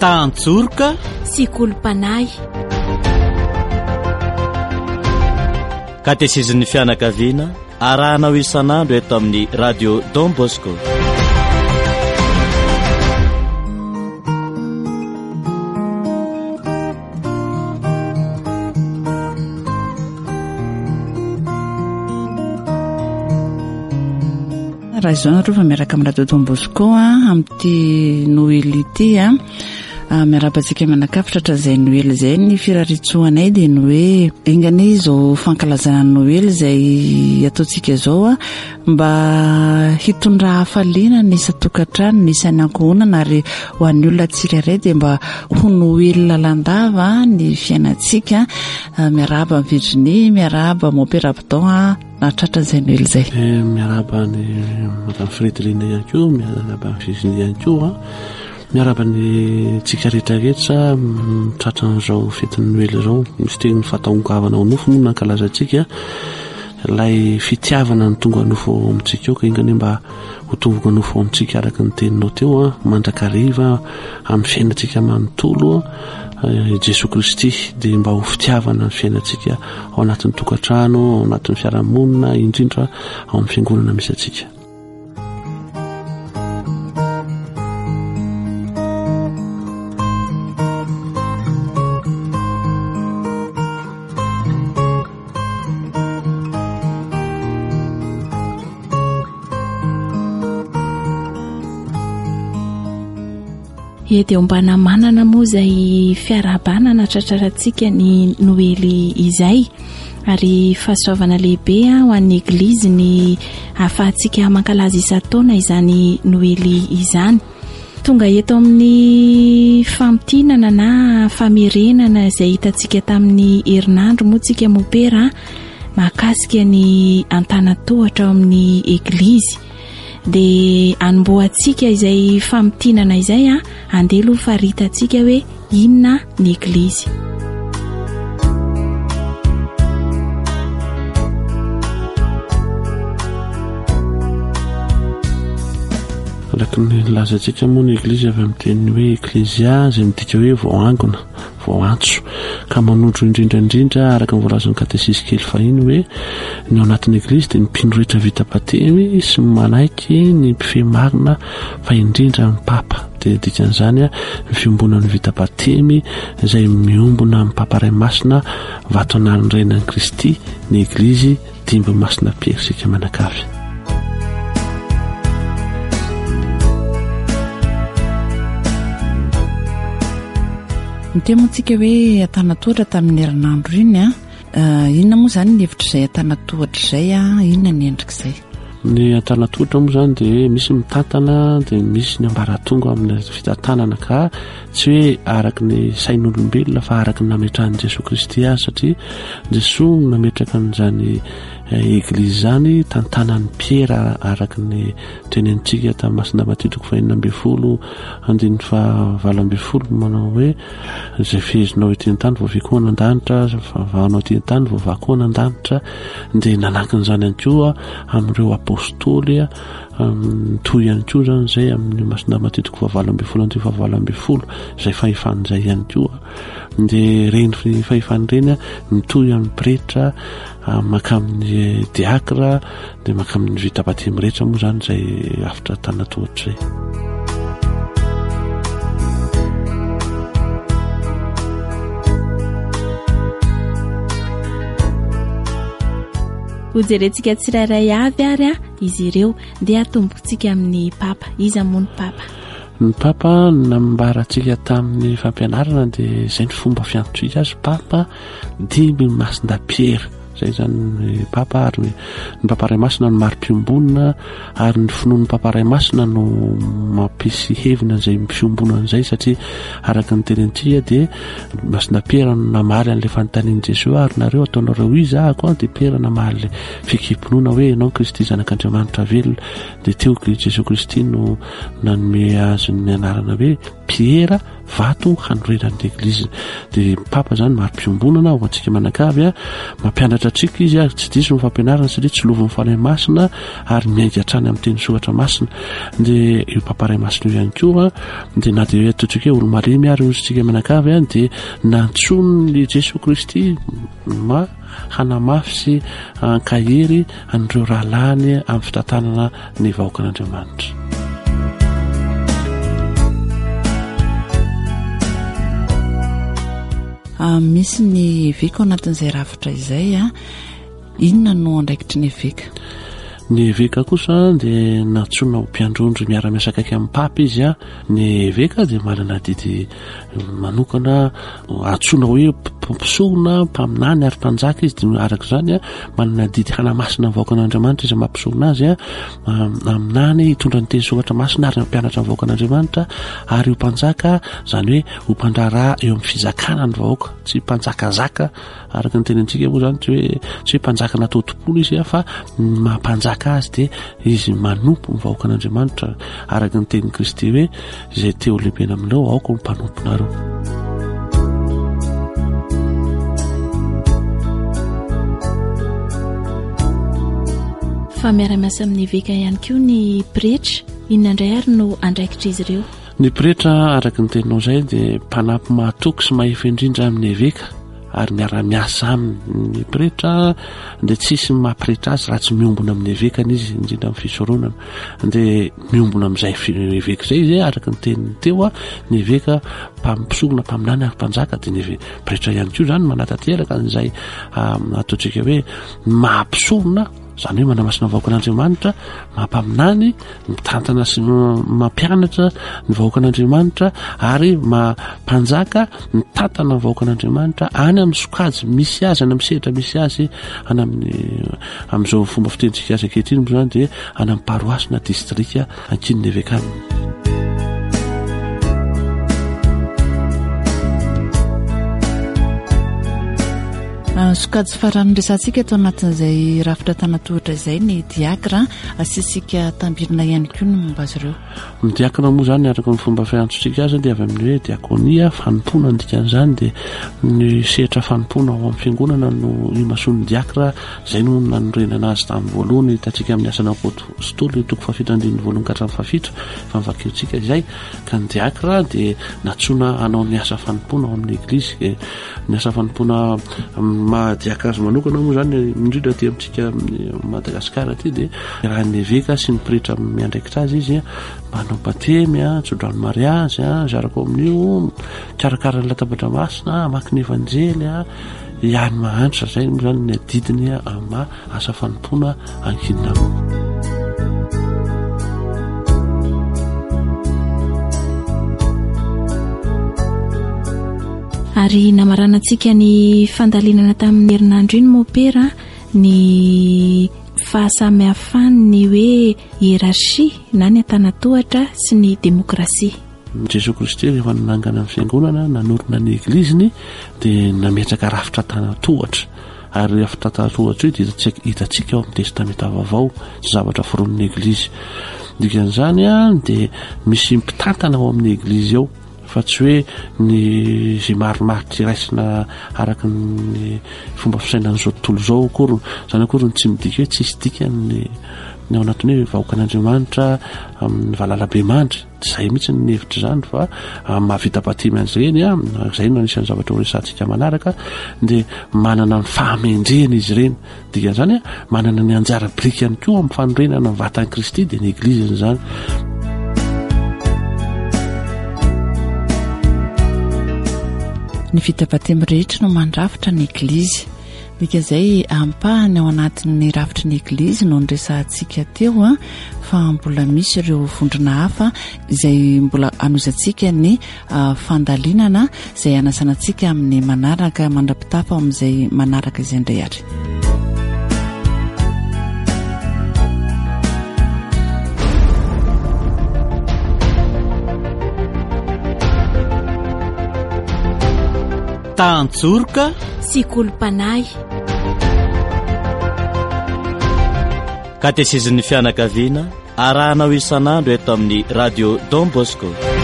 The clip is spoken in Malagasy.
tanjoroka sy kolompanay. katezizin'ny fianakaviana arahanao isan'andro eto amin'ny radio Don Bosco. raha izao nareo fa miaraka amin'ny radio Don Bosco amin'ity noely ity miarabantsika manakafitra zay noely zay ny firaritsoanay dia ny hoe ingany izao fankalazana noely zay ataontsika zao mba hitondra hafaliana ny satokatrano ny isany ankohonana ary ho an'ny olona tsirairay dia mba ho noely lalandava ny fiainantsika miaraba ny Virginie miaraba mon père Abdon natratra zay noely zay miaraba ny madame Frédérine ihany koa miaraba ny Virginie ihany koa miaraba ny tsika rehetrarehetra tratran'izao fetiny noely zao misy teny fataongavana ao nofo moa nankalazatsika ilay fitiavana ny tonga nofo amintsika eo ka ingany mba ho tonga nofo amintsika araka ny teninao teo mandrakariva amin'ny fiainantsika manontolo Jesu Kristy dia mba ho fitiavana ny fiainantsika ao anatin'ny tokantrano ao anatin'ny fiarahamonina indrindra ao amin'ny fiangonana misy atsika. Dia ombana manana moa izay fiarabanana tratrarantsika ny noely izay ary fahasoavana lehibe ho an'ny eglizy ny ahafahantsika mankalaza isan-taona izany noely izany. Tonga eto amin'ny famtinana na famerenana izay hitantsika tamin'ny herinandro moa tsika mopera mahakasika ny antanatohatra amin'ny eglizy dia anomboantsika izay famitinana izay andelo faritantsika hoe inona ny eglizy. araka ny lazantsika moa ny eglizy avy amin'ny teny hoe eklésia izay midika hoe voangona voantso ka manondro indrindraindrindra araka ny voalazan'ny katesisy kely fahiny hoe ny ao anatin'ny eglizy dia ny mpino rehetra vita patemy sy manaiky ny mpifemarina fa indrindra ny papa dia dikan'izany ny fiombonan'ny vita patemy izay miombona amin'ny papa ray masina vato anariny renan'i Kristy ny eglizy dimby masina piersika manakavy. Nitemontsika hoe atanatohatra tamin'ny herinandro iny inona moa zany ny hevitra izay atanatohatra izay inona ny endrik'izay? Ny atanatohatra moa zany dia misy mitantana dia misy ny ambaratonga amin'ny fitantanana ka tsy hoe araky ny sain'olombelona fa araky ny nametrahan'i Jesu Kristy azy satria Jesosy nametraka an'izany eglizy zany tantanan'ny Piera araky ny tenentsika tamin'ny masina matitoko 2:20 manao hoe izay fehezinao ety an-tany vao vakoana an-danitra vavanao ety an-tany vao vakoana an-danitra dia nanakin'izany ihany koa amin'ireo apôstôly toy ihany koa zany izay amin'ny masina matitoko 2:20 izay fahefan'izay ihany koa dia reny fahefany reny mitoy amin'ny pretra maka amin'ny diakra dia maka amin'ny vita patemy rehetra moa zany izay afitra tanatohatra izay. Hojerentsika tsirairay avy ary izy ireo dia atombontsika amin'ny papa. Iza moa ny papa? Ny papa nambarantsika tamin'ny fampianarana dia izay ny fomba fiantotsika azy papa dimy masinda Piera zay zany ny papa ary ny papa ray masina no mari-piombonina ary ny finoan'ny papa ray masina no mampisy hevina izay fiombonana izay satria araka ny tenentsika dia masina Piera no namaly an'ilay fanontanian'i Jesosy ary nareo ataonareo izy koa dia Piera namaly ilay fikipinoana hoe ianao Kristy zanak'Andriamanitra velona dia teo Jesosy Kristy no nanome azy ny anarana hoe pierre vato hanorenan'ny eglizy. Dia papa zany maro-piombonana ho antsika manakavy a, mampianatra antsika izy a, tsy diso ny fampianarana satria tsy lovon'ny fanahy masina ary miainga hatrany amin'ny teny soratra masina. Dia io paparay masina io ihany koa dia na dia ataontsika hoe olo-marimy ary ozytsika manakavy a, dia nantsonony Jesosy Kristy hanamafy sy ankahery an'ireo rahalany amin'ny fitantanana ny vahoakan'Andriamanitra. Misy ny eveka ao anatin'izay rafitra izay a, inona no andraikitry ny eveka? Ny eveka kosa dia natsona ho mpiandrondry miara-miasa akaiky amin'ny papa izy a. Ny eveka dia manana didy manokana, atsona hoe mpisona, mpaminany ary mpanjaka izy. Dia araka izany a, manana didy hanamasina ny vahoakan'Andriamanitra izy mampisona azy a, aminany hitondra ny teny soratra masina ary mampianatra ny vahoakan'Andriamanitra, ary ho mpanjaka zany hoe ho mpandrara eo amin'ny fizakana ny vahoaka, tsy mpanjakazaka araka ny tenentsika moa zany, tsy hoe mpanjaka natao tompolo izy fa mampanjaka azy dia izy manompo ny vahoakan'Andriamanitra araka ny tenin'i Kristy hoe izay teo lehibe amin'ireo aoko ny mpanomponareo. Fa miara-miasa amin'ny eveka ihany koa ny pretra, inona indray ary no andraikitra izy ireo? Ny pretra araka ny teninao izay dia mpanampy mahatoky sy mahefa indrindra amin'ny eveka ary miara-miasa amin'ny pretra, dia tsisy mahapretra azy raha tsy miombona amin'ny evekany izy, indrindra amin'ny fisoronana. Dia miombona amin'izay eveka izay izy araka ny teniny teo a, ny eveka mpampisogona, mpaminany ary mpanjaka. Dia ny pretra ihany koa zany manatateraka an'izay ataontsika hoe mampisogona, zany hoe manamasina ny vahoakan'Andriamanitra, mampaminany, mitantana sy mampianatra ny vahoakan'Andriamanitra, ary mampanjaka mitantana ny vahoakan'Andriamanitra any amin'ny sokajy misy azy, any amin'ny sehatra misy azy, any amin'izao fomba fitentsika azy ankehitriny moa zany dia any amin'ny paroasy na distrika ankin'ny evekany. Sokajy farany resantsika eto anatin'izay rafitra tanatohatra izay ny diakra, asisika tambirina ihany koa ny momba azy ireo. Ny diakra moa zany araka ny fomba fiantsontsika azy dia avy amin'ny hoe diakonia, fanompona ny dikan'izany, dia ny sehatra fanompona ao amin'ny fiangonana no imason'ny diakra. Izay no nanorenana azy tamin'ny voalohany hitantsika amin'ny asana apôstôly toko fafito andininy voalohany ka hatramin'ny fafito famvakiantsika izay. Ka ny diakra dia natsona hanao ny asa fanompona ao amin'ny eglizy. Ny asa fanompona diaka azy manokana moa zany indrindra aty amintsika Madagasikara aty dia raha ny eveka sy ny pretra miandraikitra azy izy manao batemy, tsodrano mariazy, zarako amin'io, karakaran'ny latabatra masina, maki ny evanjely, ihany mahantra. Zay moa zany ny adidiny amin'ny asa fanompona ankinina. Ary namaranantsika ny fandalinana tamin'ny herinandro iny mopera ny fahasamihafan'ny hoe hierarchie na ny antanatohatra sy ny demokrasia. Jesosy Kristy rehefa nanangana ny fiangonana, nanorina ny egliziny, dia nametraka rafitra tanatohatra. Ary rafitra tanatohatra io dia hitantsika ao amin'ny testamenta vaovao, tsy zavatra foron'ny eglizy. Dikan'izany dia misy mpitantana ao amin'ny eglizy ao, fa tsy hoe ny zay marimaritra iraisina araka ny fomba fisainan'izao tontolo izao akory. Zany akory ny tsy midika hoe tsisy dika ny ao anatiny hoe vahoakan'Andriamanitra amin'ny valalabe mandry. Tsy izay mihitsy ny hevitra izany, fa mahavita batimy an'izy ireny, izay no anisan'ny zavatra ho resantsika manaraka, dia manana ny fahamendrehana izy ireny. Dikan'izany manana ny anjara biriky ihany koa amin'ny fanorenana ny vatan'i Kristy dia ny egliziny izany. Ny fitabatemy rehetra no mandrafitra ny eglizy. Dika izay ampahany ao anatin'ny rafitra ny eglizy no nresantsika teo fa mbola misy ireo vondrona hafa izay mbola anozantsika ny fandalinana izay anasanantsika amin'ny manaraka mandrapitafa amin'izay manaraka izay indray ary. Tantsorika sy kolompanay. Katezizin'ny fianakaviana arahanao isan'andro eto amin'ny radio Don Bosco.